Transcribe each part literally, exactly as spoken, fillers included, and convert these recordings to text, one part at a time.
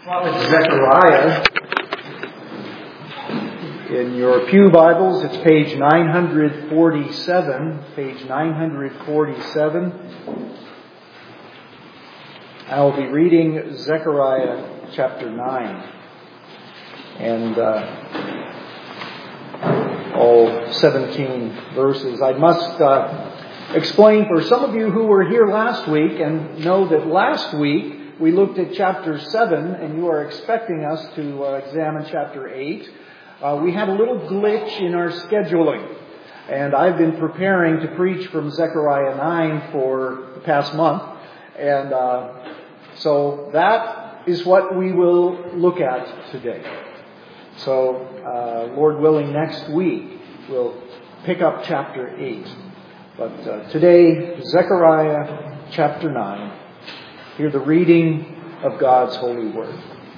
Well, it's Zechariah. In your pew Bibles, it's page nine forty-seven. Page nine forty-seven. I'll be reading Zechariah chapter nine. And uh, all seventeen verses. I must uh, explain for some of you who were here last week and know that last week we looked at chapter seven, and you are expecting us to uh, examine chapter eight. Uh, we had a little glitch in our scheduling, and I've been preparing to preach from Zechariah nine for the past month, and uh, so that is what we will look at today. So, uh, Lord willing, next week we'll pick up chapter eight. But uh, today, Zechariah chapter nine. Hear the reading of God's holy word.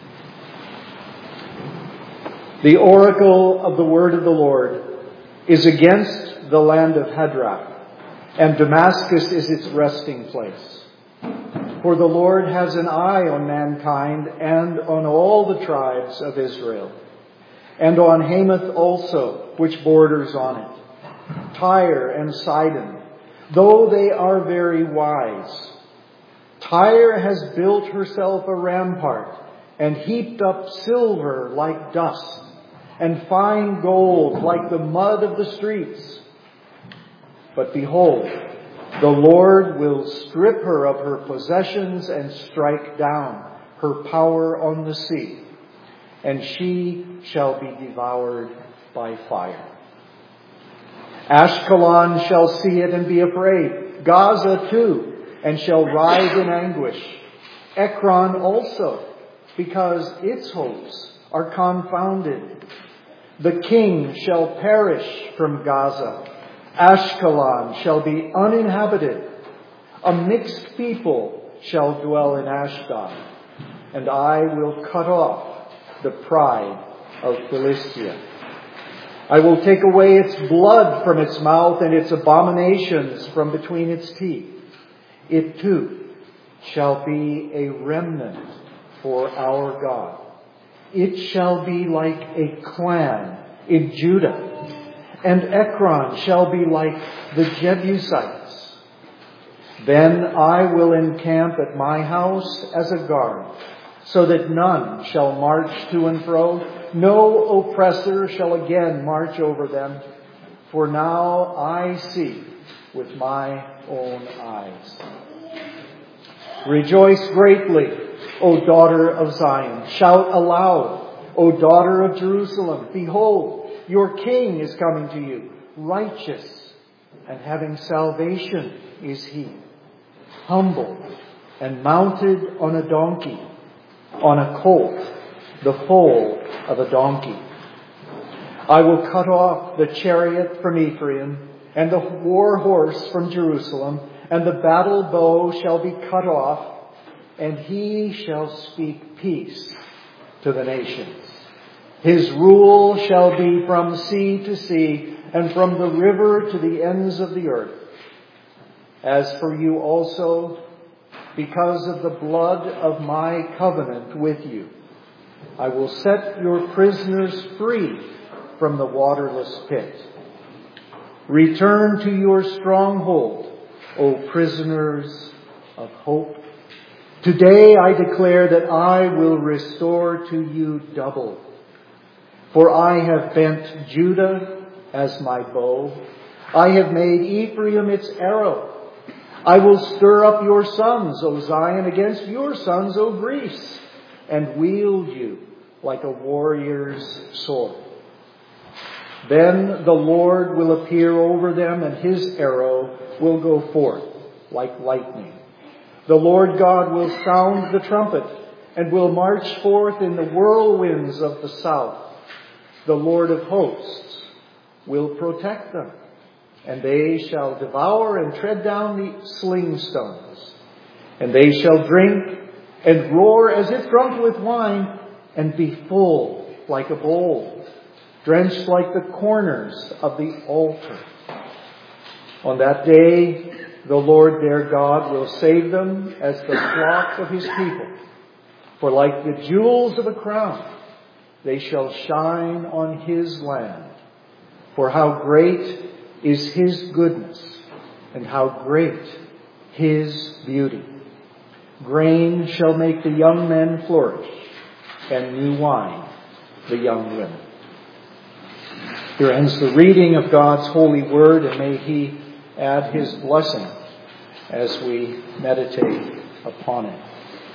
The oracle of the word of the Lord is against the land of Hadrach, and Damascus is its resting place. For the Lord has an eye on mankind and on all the tribes of Israel, and on Hamath also, which borders on it, Tyre and Sidon, though they are very wise. Tyre has built herself a rampart and heaped up silver like dust and fine gold like the mud of the streets. But behold, the Lord will strip her of her possessions and strike down her power on the sea, and she shall be devoured by fire. Ashkelon shall see it and be afraid, Gaza too, and shall rise in anguish. Ekron also, because its hopes are confounded. The king shall perish from Gaza. Ashkelon shall be uninhabited. A mixed people shall dwell in Ashdod, and I will cut off the pride of Philistia. I will take away its blood from its mouth and its abominations from between its teeth. It too shall be a remnant for our God. It shall be like a clan in Judah, and Ekron shall be like the Jebusites. Then I will encamp at my house as a guard, so that none shall march to and fro. No oppressor shall again march over them. For now I see with my own eyes. Rejoice greatly, O daughter of Zion. Shout aloud, O daughter of Jerusalem. Behold, your king is coming to you. Righteous and having salvation is he. Humble and mounted on a donkey, on a colt, the foal of a donkey. I will cut off the chariot from Ephraim and the war horse from Jerusalem, and the battle bow shall be cut off, and he shall speak peace to the nations. His rule shall be from sea to sea, and from the river to the ends of the earth. As for you also, because of the blood of my covenant with you, I will set your prisoners free from the waterless pit. Return to your stronghold, O prisoners of hope. Today I declare that I will restore to you double. For I have bent Judah as my bow. I have made Ephraim its arrow. I will stir up your sons, O Zion, against your sons, O Greece, and wield you like a warrior's sword. Then the Lord will appear over them, and his arrow will go forth like lightning. The Lord God will sound the trumpet and will march forth in the whirlwinds of the south. The Lord of hosts will protect them, and they shall devour and tread down the sling stones. And they shall drink and roar as if drunk with wine, and be full like a bowl, drenched like the corners of the altar. On that day, the Lord their God will save them as the flock of his people. For like the jewels of a crown, they shall shine on his land. For how great is his goodness, and how great his beauty. Grain shall make the young men flourish, and new wine the young women. Here ends the reading of God's holy word, and may he add his blessing as we meditate upon it.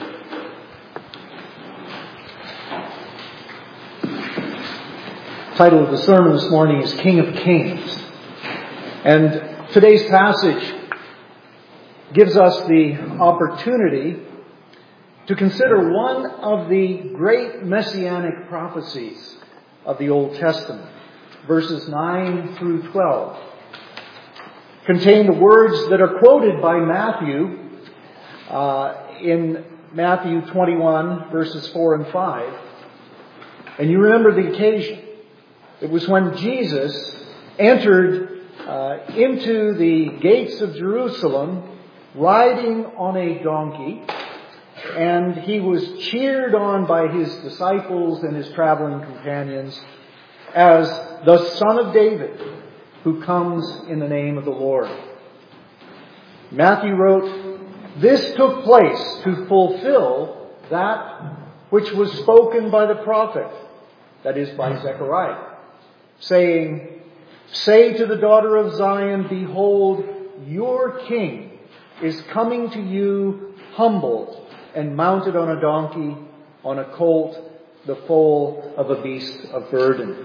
The title of the sermon this morning is King of Kings. And today's passage gives us the opportunity to consider one of the great messianic prophecies of the Old Testament. Verses nine through twelve contain the words that are quoted by Matthew uh, in Matthew twenty-one, verses four and five. And you remember the occasion. It was when Jesus entered uh, into the gates of Jerusalem riding on a donkey, and he was cheered on by his disciples and his traveling companions as the Son of David, who comes in the name of the Lord. Matthew wrote, "This took place to fulfill that which was spoken by the prophet," that is, by Zechariah, saying, "Say to the daughter of Zion, behold, your king is coming to you humbled and mounted on a donkey, on a colt, the foal of a beast of burden."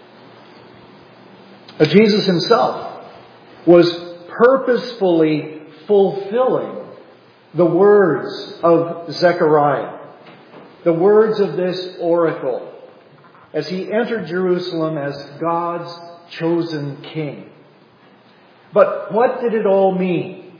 Now, Jesus himself was purposefully fulfilling the words of Zechariah, the words of this oracle, as he entered Jerusalem as God's chosen king. But what did it all mean?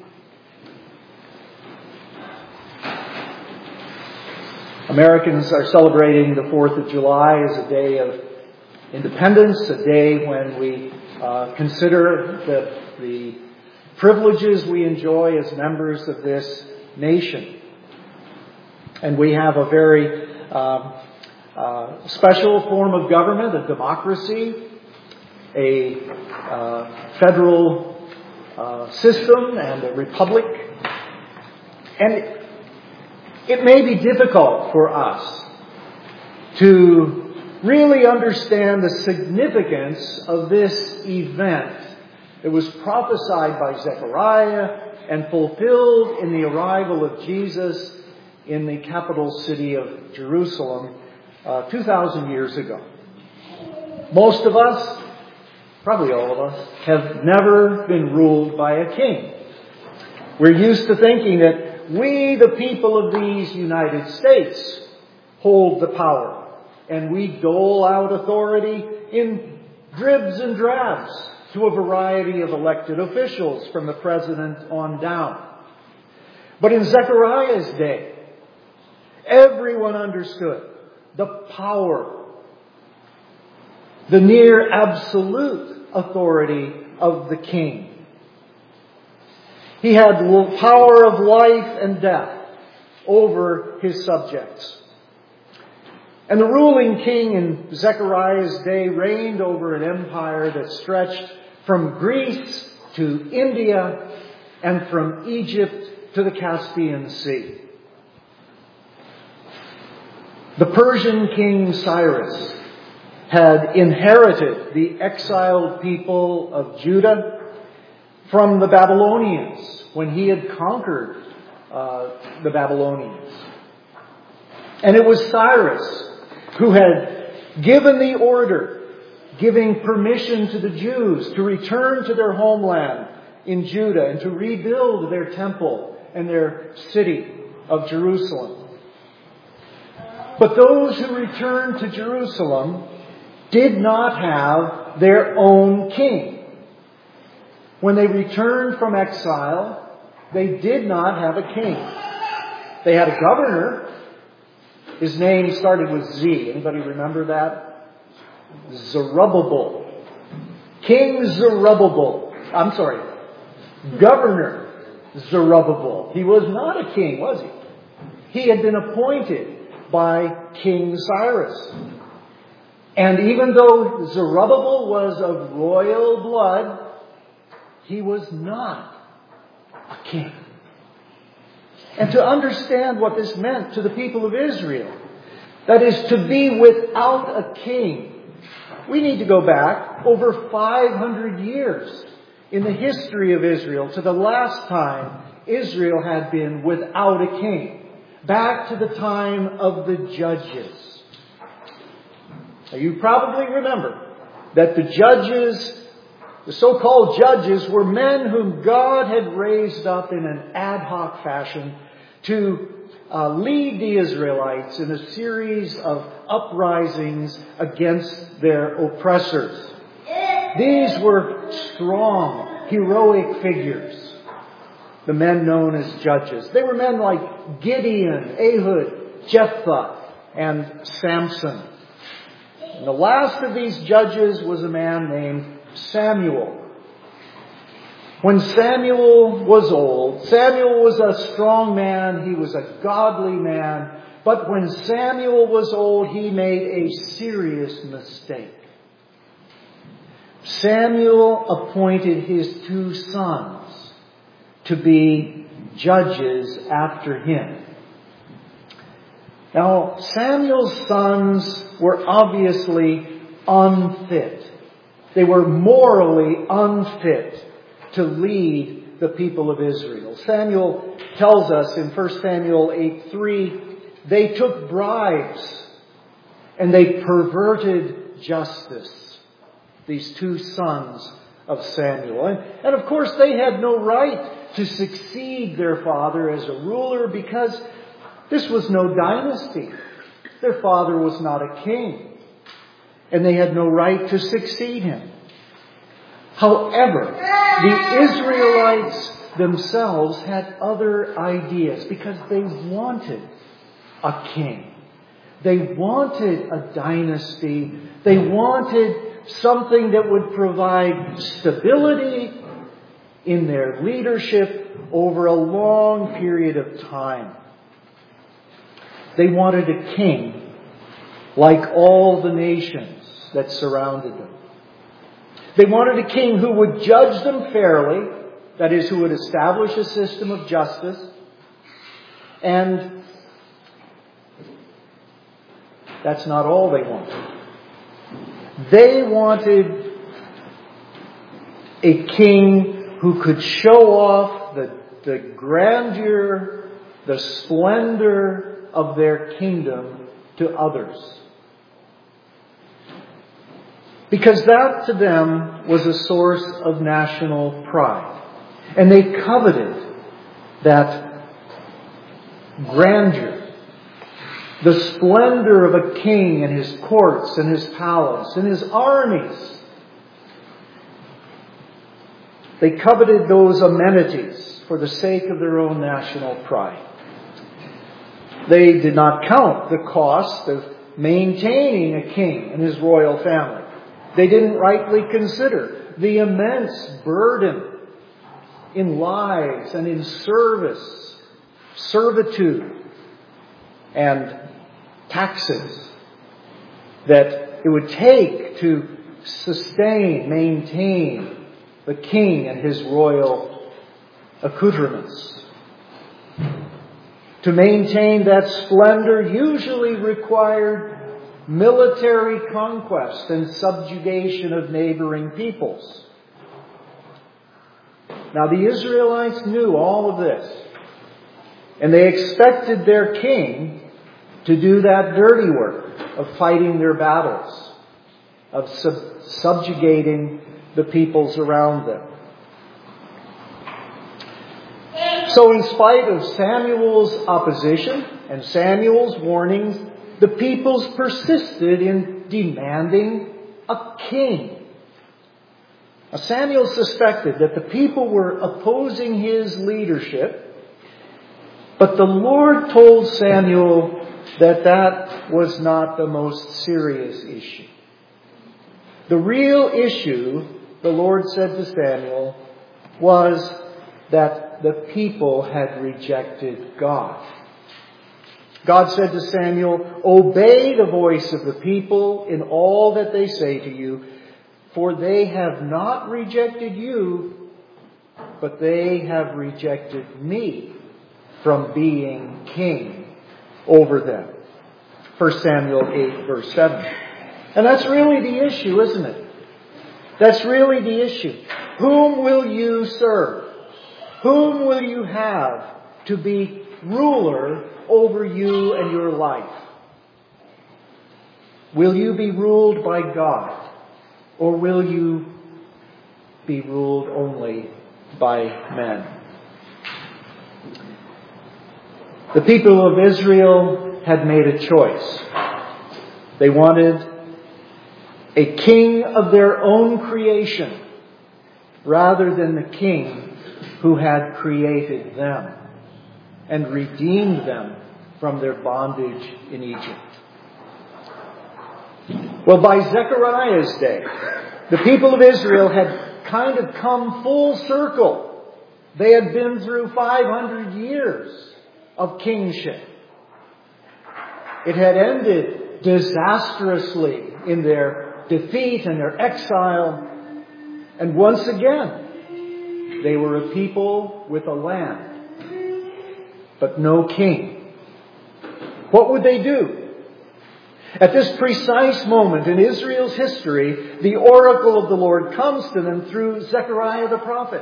Americans are celebrating the fourth of July as a day of independence, a day when we uh, consider the, the privileges we enjoy as members of this nation. And we have a very uh, uh, special form of government, a democracy, a uh, federal uh, system, and a republic. And it, it may be difficult for us to really understand the significance of this event. It was prophesied by Zechariah and fulfilled in the arrival of Jesus in the capital city of Jerusalem uh, two thousand years ago. Most of us, probably all of us, have never been ruled by a king. We're used to thinking that we, the people of these United States, hold the power. And we dole out authority in dribs and drabs to a variety of elected officials from the president on down. But in Zechariah's day, everyone understood the power, the near absolute authority of the king. He had power of life and death over his subjects. And the ruling king in Zechariah's day reigned over an empire that stretched from Greece to India and from Egypt to the Caspian Sea. The Persian king Cyrus had inherited the exiled people of Judah from the Babylonians when he had conquered uh, the Babylonians. And it was Cyrus who had given the order, giving permission to the Jews to return to their homeland in Judah and to rebuild their temple and their city of Jerusalem. But those who returned to Jerusalem did not have their own king. When they returned from exile, they did not have a king. They had a governor. His name started with Z. Anybody remember that? Zerubbabel. King Zerubbabel. I'm sorry. Governor Zerubbabel. He was not a king, was he? He had been appointed by King Cyrus. And even though Zerubbabel was of royal blood, he was not a king. And to understand what this meant to the people of Israel, that is, to be without a king, we need to go back over five hundred years in the history of Israel to the last time Israel had been without a king. Back to the time of the Judges. Now, you probably remember that the judges, the so-called judges, were men whom God had raised up in an ad hoc fashion to uh, lead the Israelites in a series of uprisings against their oppressors. These were strong, heroic figures, the men known as judges. They were men like Gideon, Ehud, Jephthah, and Samson. And the last of these judges was a man named Samuel. When Samuel was old, Samuel was a strong man, he was a godly man, but when Samuel was old, he made a serious mistake. Samuel appointed his two sons to be judges after him. Now, Samuel's sons were obviously unfit. They were morally unfit to lead the people of Israel. Samuel tells us in First Samuel eight three, they took bribes and they perverted justice. These two sons of Samuel. And, and of course they had no right to succeed their father as a ruler because this was no dynasty. Their father was not a king. And they had no right to succeed him. However, the Israelites themselves had other ideas because they wanted a king. They wanted a dynasty. They wanted something that would provide stability in their leadership over a long period of time. They wanted a king like all the nations that surrounded them. They wanted a king who would judge them fairly, that is, who would establish a system of justice, and that's not all they wanted. They wanted a king who could show off the, the grandeur, the splendor of their kingdom to others. Because that to them was a source of national pride. And they coveted that grandeur, the splendor of a king and his courts and his palace and his armies. They coveted those amenities for the sake of their own national pride. They did not count the cost of maintaining a king and his royal family. They didn't rightly consider the immense burden in lives and in service, servitude, and taxes that it would take to sustain, maintain the king and his royal accoutrements. To maintain that splendor usually required military conquest and subjugation of neighboring peoples. Now the Israelites knew all of this, and they expected their king to do that dirty work of fighting their battles, of sub- subjugating the peoples around them. So in spite of Samuel's opposition and Samuel's warnings, the peoples persisted in demanding a king. Now, Samuel suspected that the people were opposing his leadership, but the Lord told Samuel that that was not the most serious issue. The real issue, the Lord said to Samuel, was that the people had rejected God. God said to Samuel, "Obey the voice of the people in all that they say to you, for they have not rejected you, but they have rejected me from being king over them." First Samuel eight, verse seven. And that's really the issue, isn't it? That's really the issue. Whom will you serve? Whom will you have to be ruler over you and your life? Will you be ruled by God, or will you be ruled only by men? The people of Israel had made a choice. They wanted a king of their own creation rather than the king who had created them and redeemed them from their bondage in Egypt. Well, by Zechariah's day, the people of Israel had kind of come full circle. They had been through five hundred years of kingship. It had ended disastrously in their defeat and their exile. And once again, they were a people with a land, but no king. What would they do? At this precise moment in Israel's history, the oracle of the Lord comes to them through Zechariah the prophet.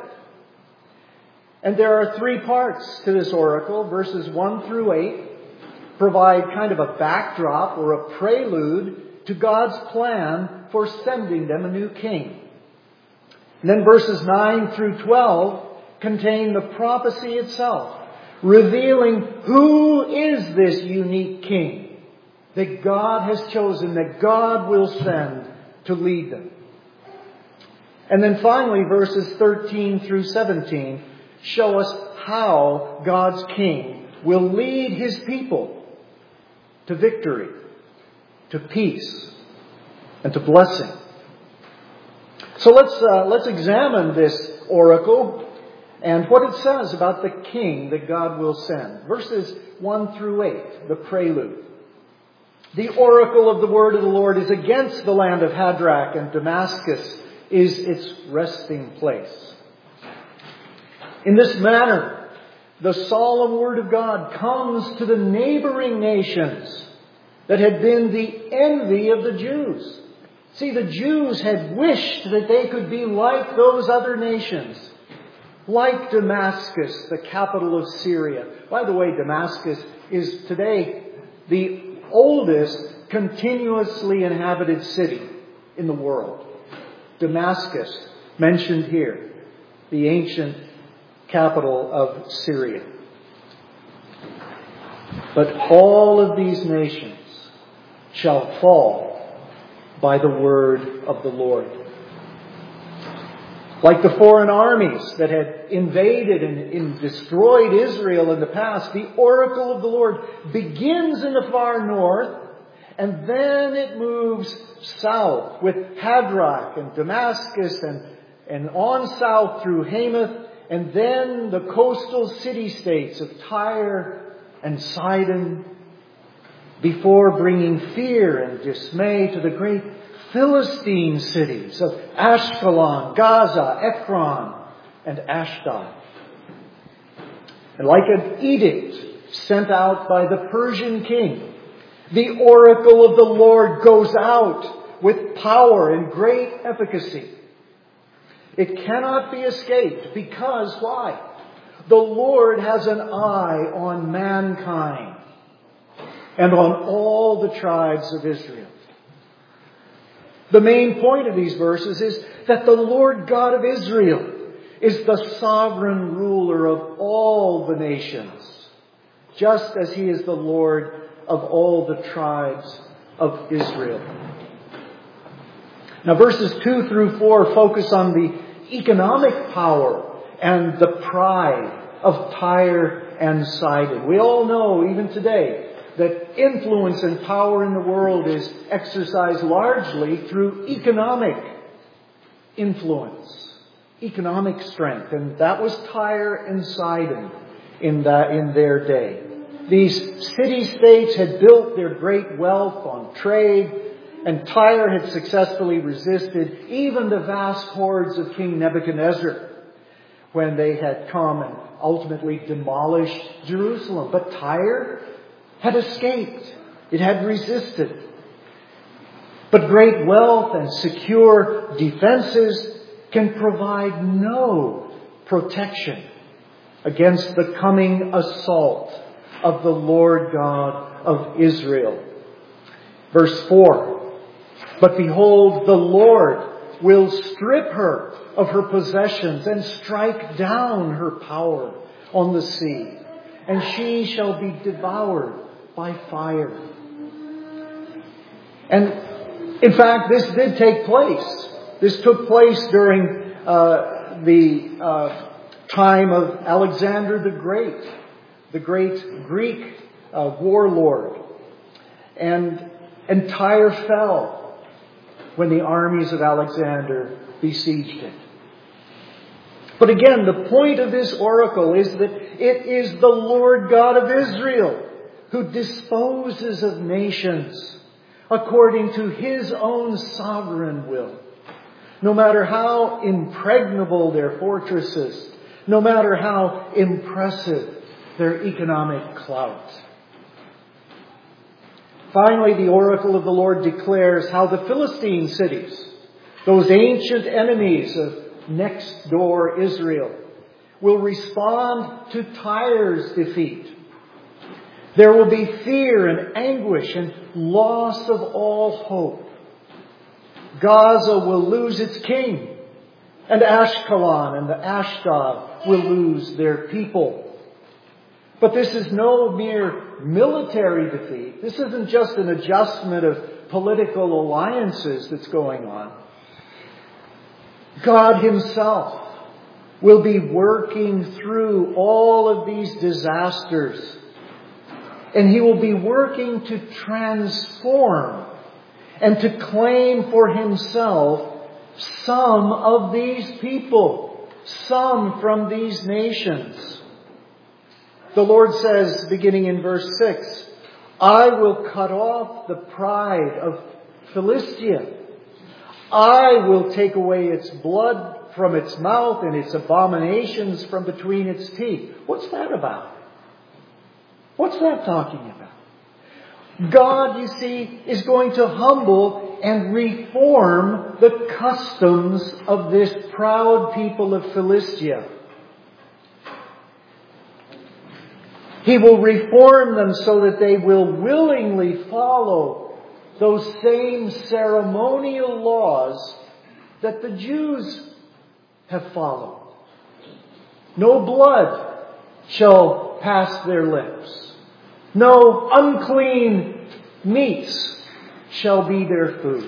And there are three parts to this oracle. Verses one through eight provide kind of a backdrop or a prelude to God's plan for sending them a new king. And then verses nine through twelve contain the prophecy itself, revealing who is this unique king that God has chosen, that God will send to lead them. And then finally, verses thirteen through seventeen show us how God's king will lead his people to victory, to peace, and to blessing. So let's uh, let's examine this oracle and what it says about the king that God will send. Verses one through eight, the prelude. The oracle of the word of the Lord is against the land of Hadrach, and Damascus is its resting place. In this manner, the solemn word of God comes to the neighboring nations that had been the envy of the Jews. See, the Jews had wished that they could be like those other nations, like Damascus, the capital of Syria. By the way, Damascus is today the oldest continuously inhabited city in the world. Damascus, mentioned here, the ancient capital of Syria. But all of these nations shall fall by the word of the Lord. Like the foreign armies that had invaded and, and destroyed Israel in the past, the oracle of the Lord begins in the far north, and then it moves south with Hadrach and Damascus and, and on south through Hamath, and then the coastal city-states of Tyre and Sidon, before bringing fear and dismay to the great Philistine cities of Ashkelon, Gaza, Ekron, and Ashdod. And like an edict sent out by the Persian king, the oracle of the Lord goes out with power and great efficacy. It cannot be escaped because, why? The Lord has an eye on mankind and on all the tribes of Israel. The main point of these verses is that the Lord God of Israel is the sovereign ruler of all the nations, just as He is the Lord of all the tribes of Israel. Now, verses two through four focus on the economic power and the pride of Tyre and Sidon. We all know, even today, that influence and power in the world is exercised largely through economic influence, economic strength. And that was Tyre and Sidon in that, in their day. These city-states had built their great wealth on trade, and Tyre had successfully resisted even the vast hordes of King Nebuchadnezzar when they had come and ultimately demolished Jerusalem. But Tyre had escaped. It had resisted. But great wealth and secure defenses can provide no protection against the coming assault of the Lord God of Israel. Verse four, but behold, the Lord will strip her of her possessions and strike down her power on the sea, and she shall be devoured by fire. And in fact, this did take place. This took place during uh, the uh, time of Alexander the Great, the great Greek uh, warlord. And, and Tyre fell when the armies of Alexander besieged it. But again, the point of this oracle is that it is the Lord God of Israel who disposes of nations according to His own sovereign will. No matter how impregnable their fortresses, no matter how impressive their economic clout. Finally, the oracle of the Lord declares how the Philistine cities, those ancient enemies of next door Israel, will respond to Tyre's defeat. There will be fear and anguish and loss of all hope. Gaza will lose its king, and Ashkelon and the Ashdod will lose their people. But this is no mere military defeat. This isn't just an adjustment of political alliances that's going on. God Himself will be working through all of these disasters. And He will be working to transform and to claim for Himself some of these people, some from these nations. The Lord says, beginning in verse six, I will cut off the pride of Philistia. I will take away its blood from its mouth and its abominations from between its teeth. What's that about? What's that talking about? God, you see, is going to humble and reform the customs of this proud people of Philistia. He will reform them so that they will willingly follow those same ceremonial laws that the Jews have followed. No blood shall pass their lips. No unclean meats shall be their food.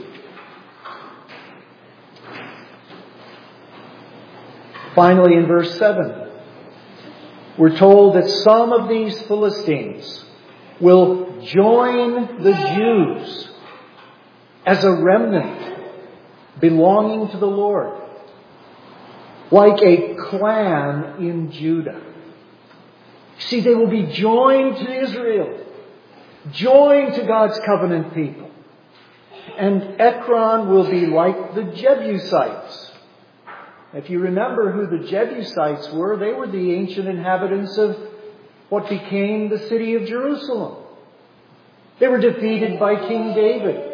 Finally, in verse seven, we're told that some of these Philistines will join the Jews as a remnant belonging to the Lord, like a clan in Judah. See, they will be joined to Israel, joined to God's covenant people. And Ekron will be like the Jebusites. If you remember who the Jebusites were, they were the ancient inhabitants of what became the city of Jerusalem. They were defeated by King David.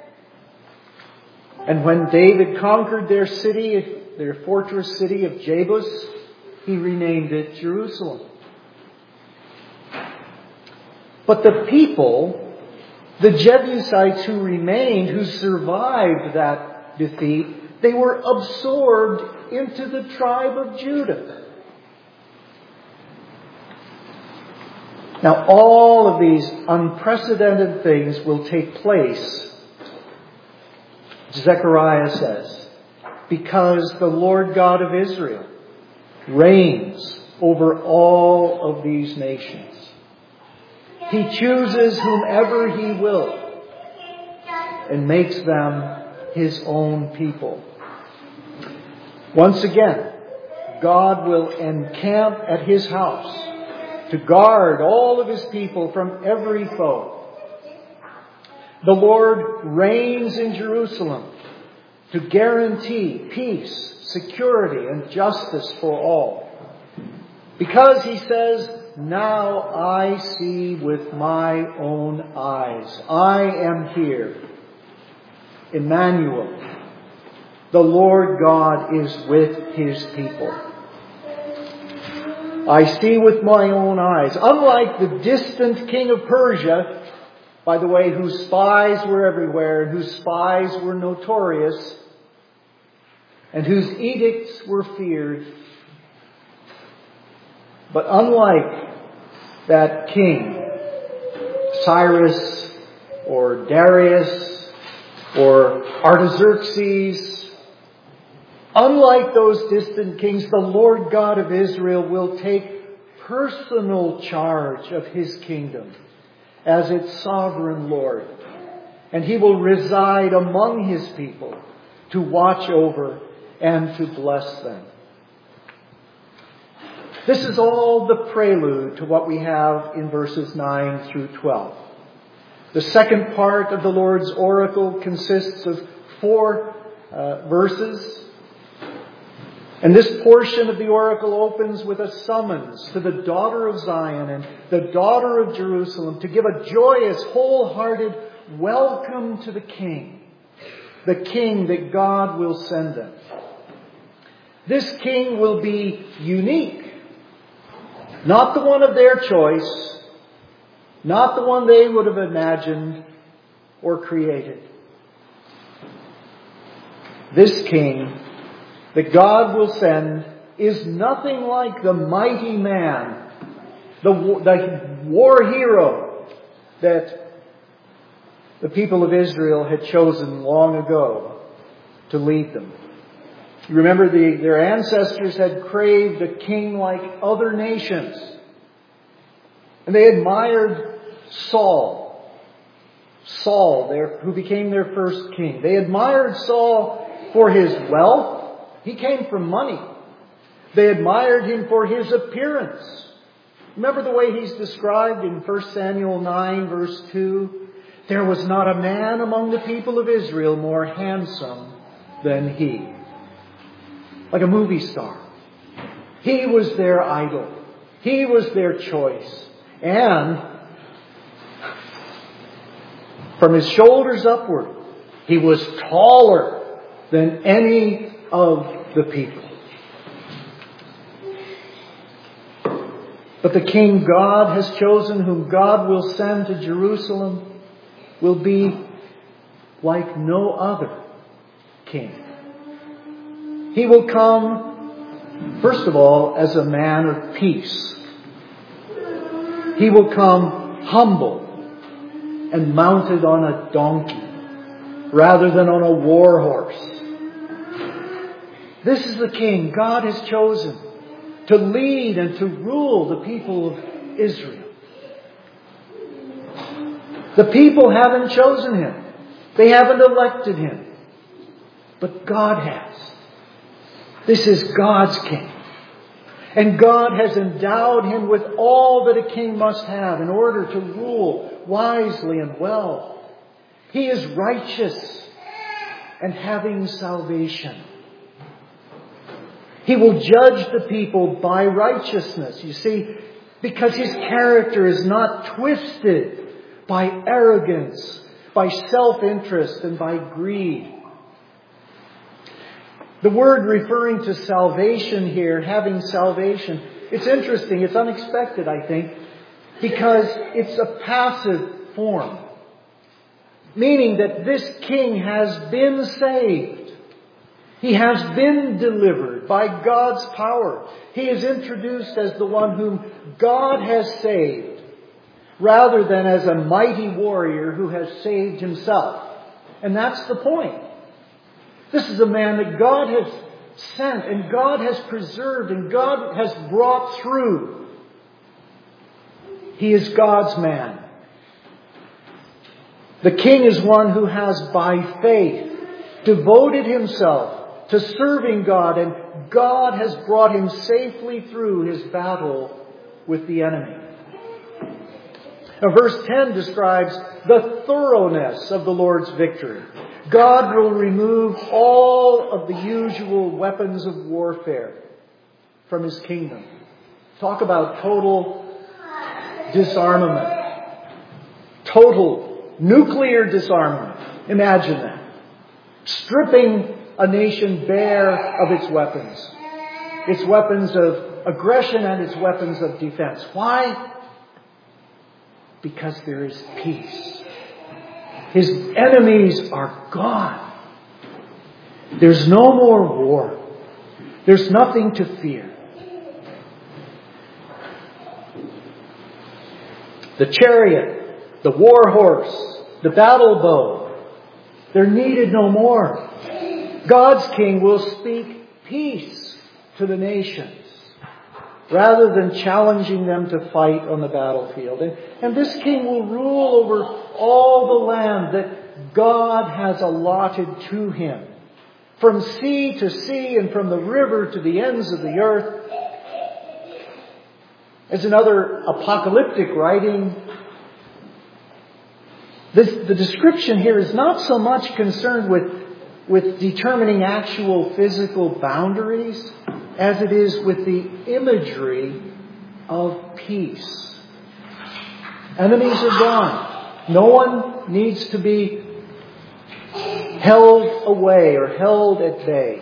And when David conquered their city, their fortress city of Jebus, he renamed it Jerusalem. But the people, the Jebusites who remained, who survived that defeat, they were absorbed into the tribe of Judah. Now, all of these unprecedented things will take place, Zechariah says, because the Lord God of Israel reigns over all of these nations. He chooses whomever He will and makes them His own people. Once again, God will encamp at His house to guard all of His people from every foe. The Lord reigns in Jerusalem to guarantee peace, security, and justice for all. Because He says, now I see with my own eyes. I am here. Emmanuel. The Lord God is with His people. I see with my own eyes. Unlike the distant king of Persia, by the way, whose spies were everywhere and whose spies were notorious and whose edicts were feared. But unlike that king, Cyrus or Darius or Artaxerxes, unlike those distant kings, the Lord God of Israel will take personal charge of His kingdom as its sovereign Lord. And He will reside among His people to watch over and to bless them. This is all the prelude to what we have in verses nine through twelve. The second part of the Lord's oracle consists of four uh, verses. And this portion of the oracle opens with a summons to the daughter of Zion and the daughter of Jerusalem to give a joyous, wholehearted welcome to the King, the King that God will send them. This King will be unique, not the one of their choice, not the one they would have imagined or created. This King that God will send is nothing like the mighty man, the, the war hero that the people of Israel had chosen long ago to lead them. You remember the, their ancestors had craved a king like other nations. And they admired Saul. Saul, their, who became their first king. They admired Saul for his wealth. He came from money. They admired him for his appearance. Remember the way he's described in First Samuel nine verse two? There was not a man among the people of Israel more handsome than he. Like a movie star. He was their idol. He was their choice. And from his shoulders upward, he was taller than any of the people. But the King God has chosen, whom God will send to Jerusalem, will be like no other king. He will come, first of all, as a man of peace. He will come humble and mounted on a donkey rather than on a war horse. This is the King God has chosen to lead and to rule the people of Israel. The people haven't chosen Him. They haven't elected Him. But God has. This is God's King. And God has endowed Him with all that a king must have in order to rule wisely and well. He is righteous and having salvation. He will judge the people by righteousness. You see, because His character is not twisted by arrogance, by self-interest, and by greed. The word referring to salvation here, having salvation, it's interesting, it's unexpected, I think, because it's a passive form. Meaning that this king has been saved. He has been delivered by God's power. He is introduced as the one whom God has saved, rather than as a mighty warrior who has saved himself. And that's the point. This is a man that God has sent and God has preserved and God has brought through. He is God's man. The king is one who has, by faith, devoted himself to serving God, and God has brought him safely through his battle with the enemy. Now, verse ten describes the thoroughness of the Lord's victory. God will remove all of the usual weapons of warfare from His kingdom. Talk about total disarmament. Total nuclear disarmament. Imagine that. Stripping a nation bare of its weapons. Its weapons of aggression and its weapons of defense. Why? Because there is peace. His enemies are gone. There's no more war. There's nothing to fear. The chariot, the war horse, the battle bow, they're needed no more. God's king will speak peace to the nations, rather than challenging them to fight on the battlefield. And, and this king will rule over all the land that God has allotted to him. From sea to sea and from the river to the ends of the earth. As another apocalyptic writing, this, the description here is not so much concerned with, with determining actual physical boundaries as it is with the imagery of peace. Enemies are gone. No one needs to be held away or held at bay.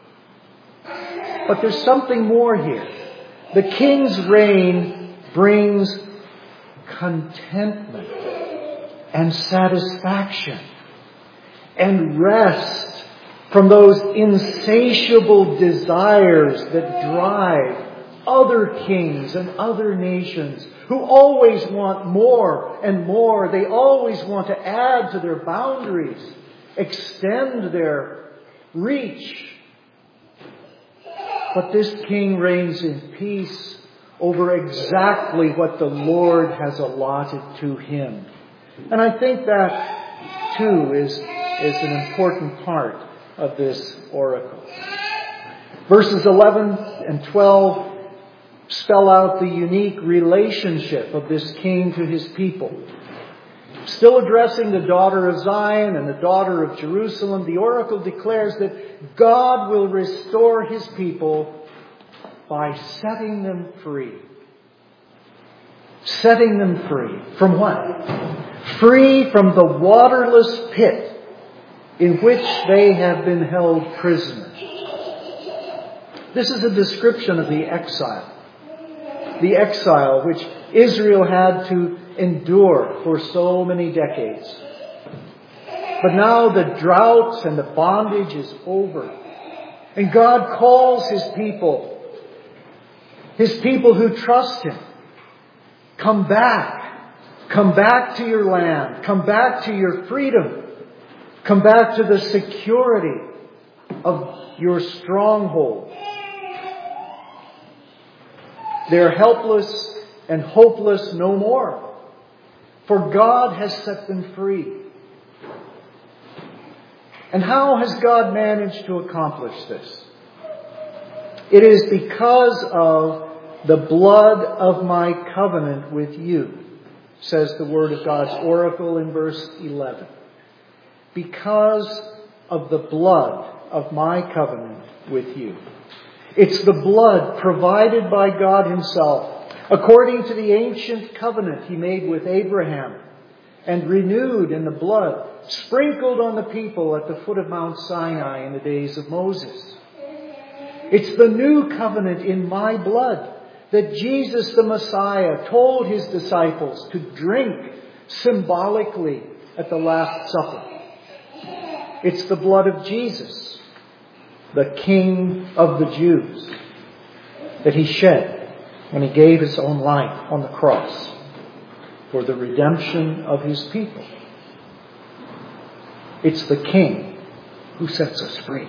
But there's something more here. The king's reign brings contentment and satisfaction and rest from those insatiable desires that drive other kings and other nations who always want more and more. They always want to add to their boundaries, extend their reach. But this king reigns in peace over exactly what the Lord has allotted to him. And I think that, too, is, is an important part of this oracle. Verses eleven and twelve spell out the unique relationship of this king to his people. Still addressing the daughter of Zion and the daughter of Jerusalem, the oracle declares that God will restore His people by setting them free. Setting them free. From what? Free from the waterless pit in which they have been held prisoners. This is a description of the exile. The exile which Israel had to endure for so many decades. But now the drought and the bondage is over. And God calls His people, His people who trust Him, come back. Come back to your land. Come back to your freedom. Come back to the security of your stronghold. They're helpless and hopeless no more. For God has set them free. And how has God managed to accomplish this? It is because of the blood of my covenant with you, says the Word of God's oracle in verse eleven. Because of the blood of my covenant with you. It's the blood provided by God Himself, according to the ancient covenant He made with Abraham, and renewed in the blood, sprinkled on the people at the foot of Mount Sinai in the days of Moses. It's the new covenant in my blood that Jesus the Messiah told His disciples to drink symbolically at the Last Supper. It's the blood of Jesus, the King of the Jews, that He shed when He gave His own life on the cross for the redemption of His people. It's the King who sets us free.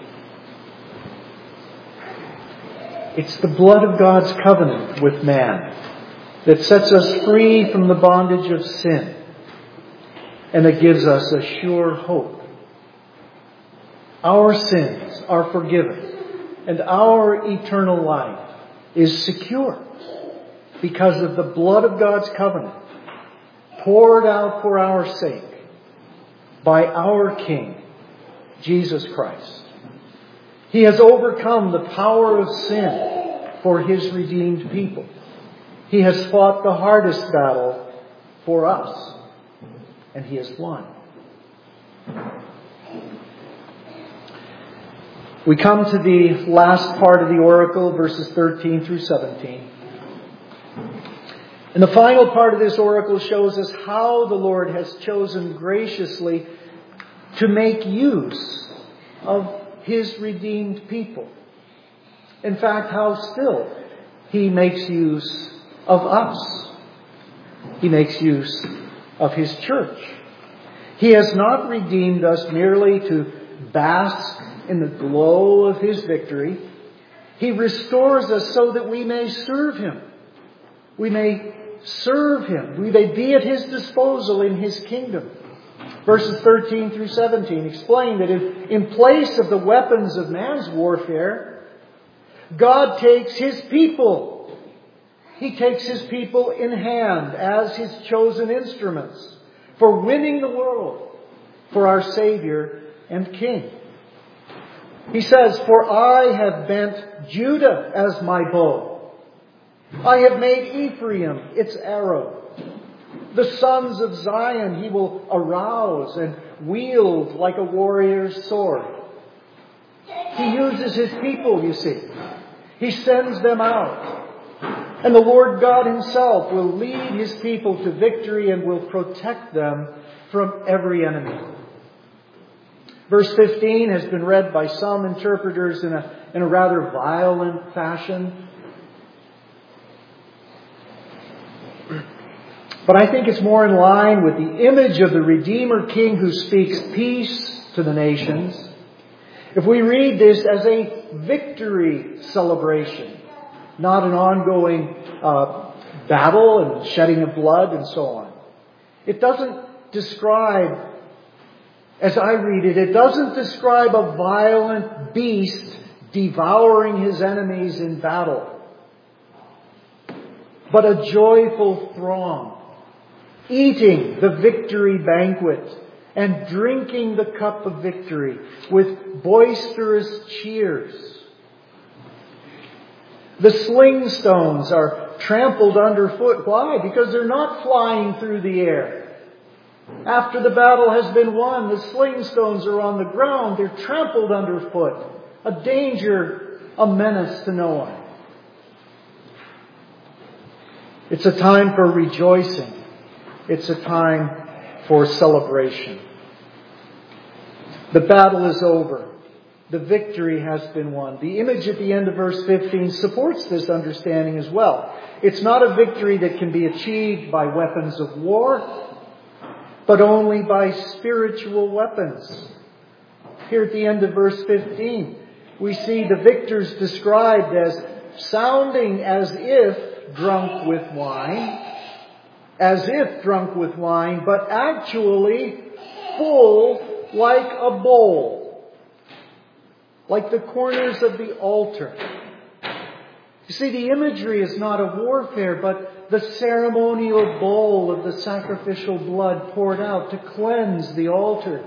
It's the blood of God's covenant with man that sets us free from the bondage of sin and that gives us a sure hope. Our sins are forgiven and our eternal life is secure. because of the blood of God's covenant poured out for our sake by our King, Jesus Christ. He has overcome the power of sin for His redeemed people. He has fought the hardest battle for us, and He has won. We come to the last part of the oracle, verses thirteen through seventeen. And the final part of this oracle shows us how the Lord has chosen graciously to make use of His redeemed people. In fact, how still He makes use of us. He makes use of His church. He has not redeemed us merely to bask in the glow of His victory. He restores us so that we may serve Him. We may serve Him. We may be at His disposal in His kingdom. Verses thirteen through seventeen explain that in, in place of the weapons of man's warfare, God takes His people. He takes His people in hand as His chosen instruments for winning the world for our Savior and King. He says, "For I have bent Judah as my bow. I have made Ephraim its arrow. The sons of Zion He will arouse and wield like a warrior's sword." He uses His people, you see. He sends them out. And the Lord God Himself will lead His people to victory and will protect them from every enemy. Verse fifteen has been read by some interpreters in a, in a rather violent fashion. But I think it's more in line with the image of the Redeemer King who speaks peace to the nations. If we read this as a victory celebration, not an ongoing uh, battle and shedding of blood and so on. It doesn't describe, as I read it, it doesn't describe a violent beast devouring his enemies in battle, but a joyful throng, eating the victory banquet and drinking the cup of victory with boisterous cheers. The sling stones are trampled underfoot. Why? Because they're not flying through the air. After the battle has been won, the sling stones are on the ground. They're trampled underfoot. A danger, a menace to no one. It's a time for rejoicing. It's a time for celebration. The battle is over. The victory has been won. The image at the end of verse fifteen supports this understanding as well. It's not a victory that can be achieved by weapons of war, but only by spiritual weapons. Here at the end of verse fifteen, we see the victors described as sounding as if drunk with wine, as if drunk with wine, but actually full like a bowl. Like the corners of the altar. You see, the imagery is not of warfare, but the ceremonial bowl of the sacrificial blood poured out to cleanse the altar.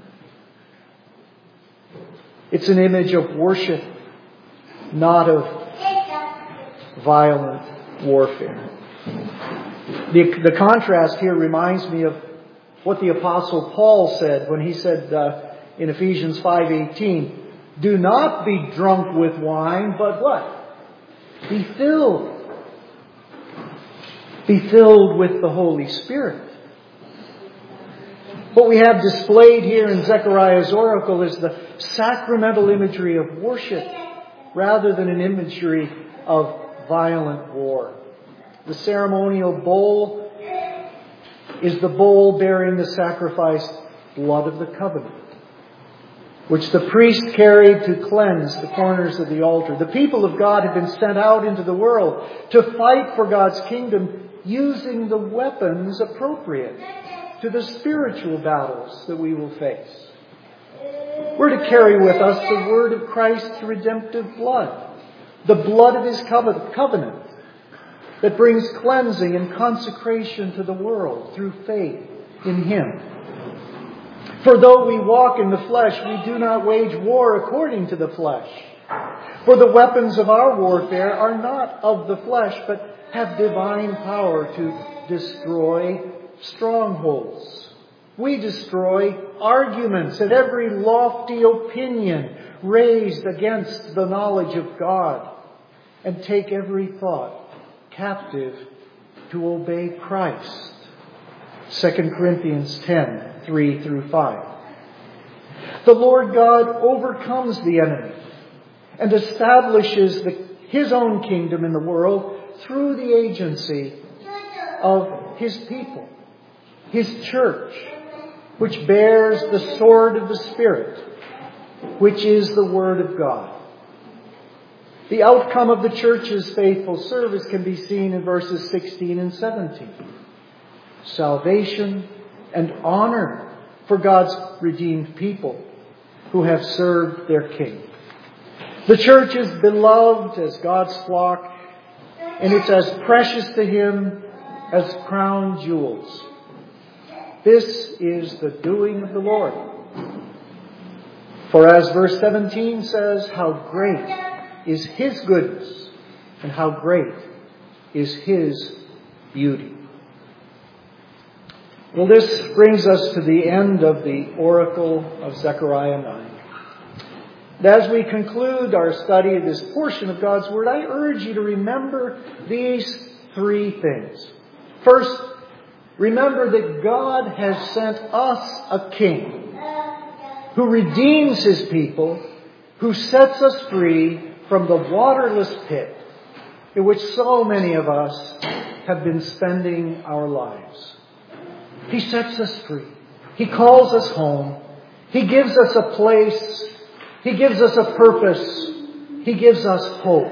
It's an image of worship, not of violent warfare. The, the contrast here reminds me of what the Apostle Paul said when he said uh, in Ephesians five eighteen, "Do not be drunk with wine, but what? Be filled. Be filled with the Holy Spirit." What we have displayed here in Zechariah's oracle is the sacramental imagery of worship rather than an imagery of violent war. The ceremonial bowl is the bowl bearing the sacrificed blood of the covenant, which the priest carried to cleanse the corners of the altar. The people of God have been sent out into the world to fight for God's kingdom using the weapons appropriate to the spiritual battles that we will face. We're to carry with us the word of Christ's redemptive blood, the blood of His covenant, that brings cleansing and consecration to the world through faith in Him. For though we walk in the flesh, we do not wage war according to the flesh. For the weapons of our warfare are not of the flesh, but have divine power to destroy strongholds. We destroy arguments and every lofty opinion raised against the knowledge of God, and take every thought captive to obey Christ. Second Corinthians ten, three through five. The Lord God overcomes the enemy and establishes the, His own kingdom in the world through the agency of His people, His church, which bears the sword of the Spirit, which is the Word of God. The outcome of the church's faithful service can be seen in verses sixteen and seventeen. Salvation and honor for God's redeemed people who have served their King. The church is beloved as God's flock, and it's as precious to Him as crown jewels. This is the doing of the Lord. For as verse seventeen says, how great is His goodness, and how great is His beauty. Well, this brings us to the end of the oracle of Zechariah nine. And as we conclude our study of this portion of God's Word, I urge you to remember these three things. First, remember that God has sent us a King who redeems His people, who sets us free from the waterless pit in which so many of us have been spending our lives. He sets us free. He calls us home. He gives us a place. He gives us a purpose. He gives us hope.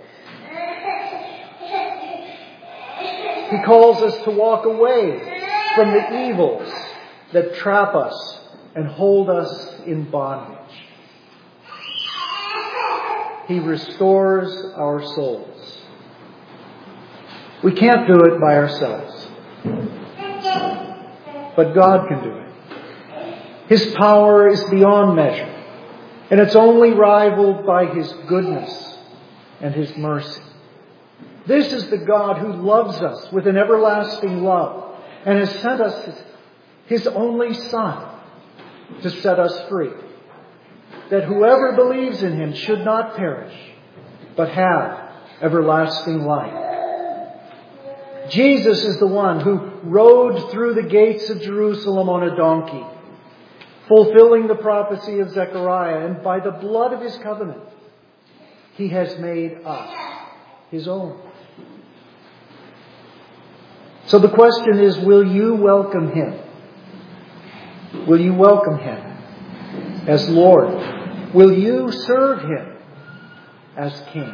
He calls us to walk away from the evils that trap us and hold us in bondage. He restores our souls. We can't do it by ourselves, but God can do it. His power is beyond measure, and it's only rivaled by His goodness and His mercy. This is the God who loves us with an everlasting love and has sent us His only Son to set us free, that whoever believes in Him should not perish, but have everlasting life. Jesus is the one who rode through the gates of Jerusalem on a donkey, fulfilling the prophecy of Zechariah, and by the blood of His covenant, He has made us His own. So the question is, will you welcome Him? Will you welcome Him as Lord? Will you serve Him as King?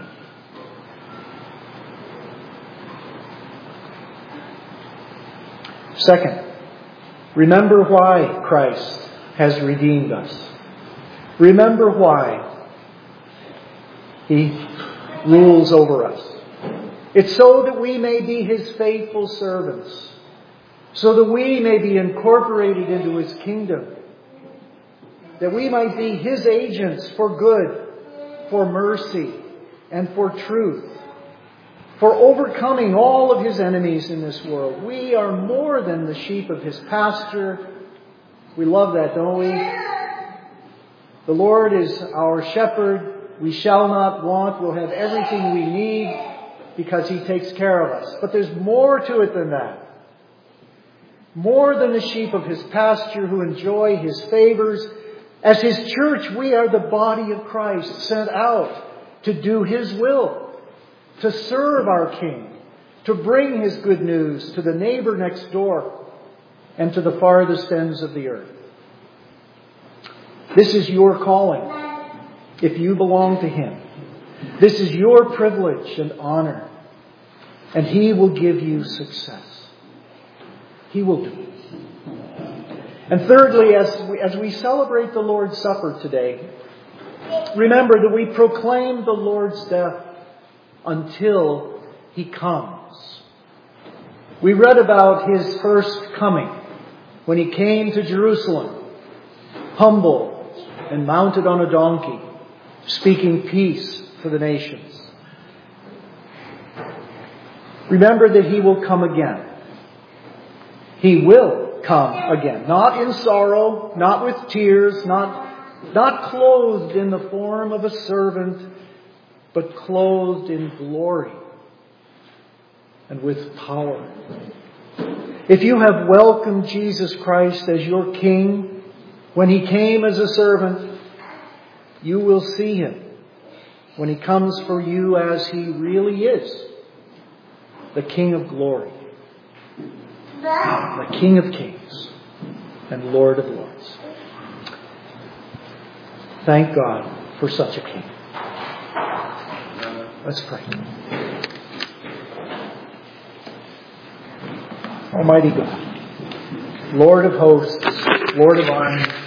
Second, remember why Christ has redeemed us. Remember why He rules over us. It's so that we may be His faithful servants, so that we may be incorporated into His kingdom, that we might be His agents for good, for mercy, and for truth, for overcoming all of His enemies in this world. We are more than the sheep of His pasture. We love that, don't we? The Lord is our shepherd. We shall not want. We'll have everything we need because He takes care of us. But there's more to it than that. More than the sheep of His pasture who enjoy His favors. As His church, we are the body of Christ, sent out to do His will, to serve our King, to bring His good news to the neighbor next door and to the farthest ends of the earth. This is your calling if you belong to Him. This is your privilege and honor, and He will give you success. He will do it. And thirdly, as we, as we celebrate the Lord's Supper today, remember that we proclaim the Lord's death until He comes. We read about His first coming when He came to Jerusalem, humble and mounted on a donkey, speaking peace for the nations. Remember that He will come again. He will come again. Not in sorrow, not with tears, not, not clothed in the form of a servant, but clothed in glory and with power. If you have welcomed Jesus Christ as your King, when He came as a servant, you will see Him when He comes for you as He really is, the King of glory, the King of kings, and Lord of lords. Thank God for such a King. Let's pray. Almighty God, Lord of hosts, Lord of armies,